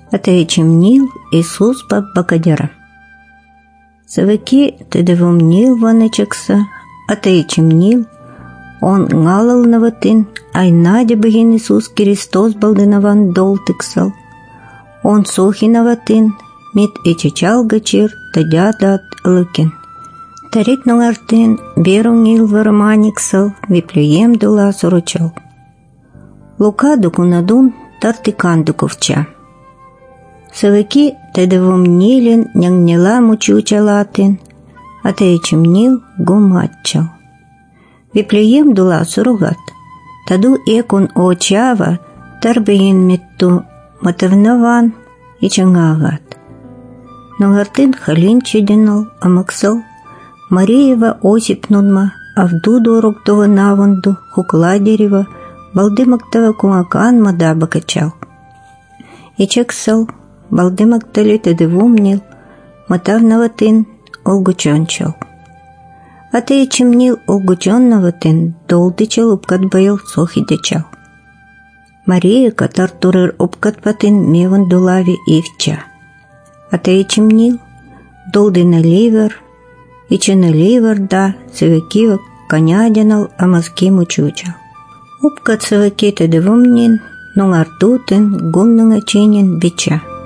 Атаечемнил Иисус бакадера. Савыки тедевомнил ванычакса, атаечемнил, он галал наватын, айнаде бігін Иисус Христос балдынаван долтыксал. Он сохинаватын, мит ичечал гачир, тадядат лыкен. Тарик ноңартын, беруңил вараманиксал, Виплеем дула суручал. Лука дукунадун, тартикан дуковча. Савыки тедевомнилен няңнела мучучалатын, атаечемнил гуматчал. Виплеем дула суругат, таду экун очава, тарбейин митту матавнаван и чангагат. Ноңартын халин чеденал амаксал, Мариева Осипнунма, авду дороктова наванду, хукла дерева, балдымактава кумакан мадаба качал. И чаксал, балдымактали тедевомнил, матавнаватын олгучончал. Атаечемнил олгучоннаватын долдычал упкатбайыл сохидечал. Мария катартурыр упкатпатын меван дулави ивча. Атаечемнил долдына ливер, ичена ливерда сывекива конядянал амаски мучучал. Упкат сывеки тедевомнин, ноңартутын гумныңа ченен бича.